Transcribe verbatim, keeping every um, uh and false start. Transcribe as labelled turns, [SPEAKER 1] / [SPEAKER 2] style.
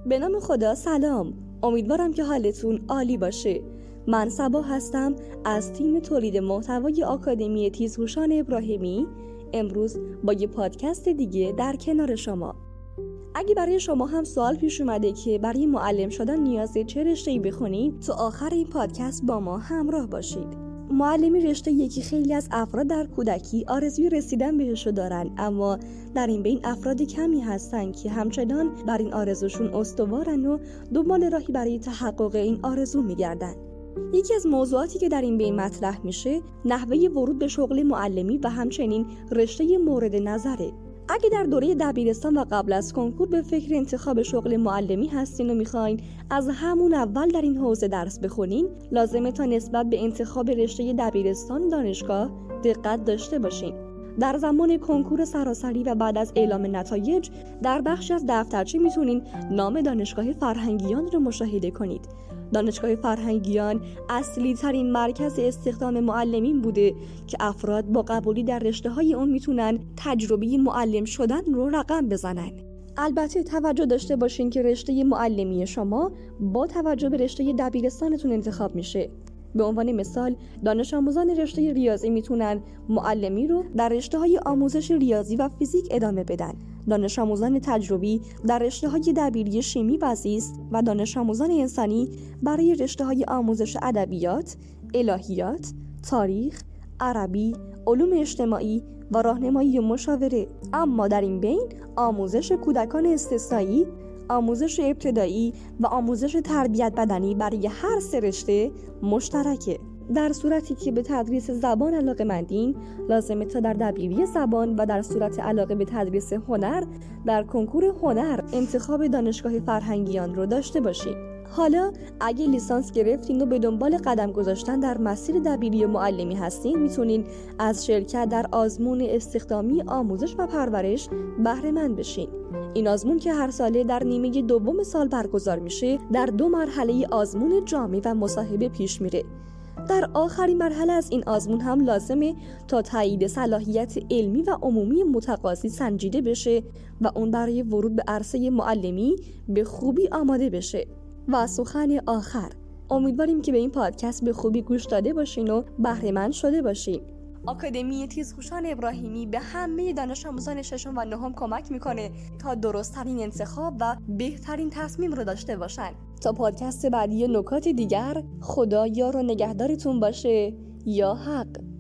[SPEAKER 1] به نام خدا سلام، امیدوارم که حالتون عالی باشه. من صبا هستم از تیم تولید محتوای آکادمی تیزهوشان ابراهیمی. امروز با یه پادکست دیگه در کنار شما. اگه برای شما هم سوال پیش اومده که برای معلم شدن نیازه چه رشته‌ای بخونید، تو آخر این پادکست با ما همراه باشید. معلمی رشته یکی خیلی از افراد در کودکی آرزوی رسیدن بهشو دارن، اما در این بین افراد کمی هستن که همچنان بر این آرزوشون استوارن و دنبال راهی برای تحقق این آرزو میگردن. یکی از موضوعاتی که در این بین مطرح میشه نحوه ورود به شغل معلمی و همچنین رشته مورد نظره. اگه در دوره دبیرستان و قبل از کنکور به فکر انتخاب شغل معلمی هستین و میخواین از همون اول در این حوزه درس بخونین، لازمه تا نسبت به انتخاب رشته دبیرستان دانشگاه دقت داشته باشین. در زمان کنکور سراسری و بعد از اعلام نتایج در بخشی از دفترچه میتونین نام دانشگاه فرهنگیان رو مشاهده کنید. دانشگاه فرهنگیان اصلی ترین مرکز استخدام معلمین بوده که افراد با قبولی در رشته های اون میتونن تجربه معلم شدن رو رقم بزنن. البته توجه داشته باشین که رشته معلمی شما با توجه به رشته دبیرستانتون انتخاب میشه. به عنوان مثال دانش آموزان رشته ریاضی میتونن معلمی رو در رشته‌های آموزش ریاضی و فیزیک ادامه بدن. دانش آموزان تجربی در رشته‌های دبیری شیمی و زیست و دانش آموزان انسانی برای رشته‌های آموزش ادبیات، الهیات، تاریخ، عربی، علوم اجتماعی و راهنمایی و مشاوره. اما در این بین آموزش کودکان استثنایی، آموزش ابتدایی و آموزش تربیت بدنی برای هر سه رشته مشترکه. در صورتی که به تدریس زبان علاقه‌مندین، لازمه تا در دبیری زبان و در صورت علاقه به تدریس هنر در کنکور هنر انتخاب دانشگاه فرهنگیان رو داشته باشید. حالا اگه لیسانس گرفتین و به دنبال قدم گذاشتن در مسیر دبیری و معلمی هستین، میتونین از شرکت در آزمون استخدامی آموزش و پرورش بهره مند بشین. این آزمون که هر ساله در نیمه دوم سال برگزار میشه، در دو مرحله آزمون جامع و مصاحبه پیش میره. در آخرین مرحله از این آزمون هم لازمه تا تایید صلاحیت علمی و عمومی متقاضی سنجیده بشه و اون برای ورود به عرصه معلمی به خوبی آماده بشه. و سخن آخر، امیدواریم که به این پادکست به خوبی گوش داده باشین و بهره مند شده باشین. آکادمی تیزهوشان ابراهیمی به همه دانش آموزان ششم و نهم کمک میکنه تا درست‌ترین انتخاب و بهترین تصمیم رو داشته باشن. تا پادکست بعدی نکات دیگر، خدا یار و نگهدارتون باشه. یا حق.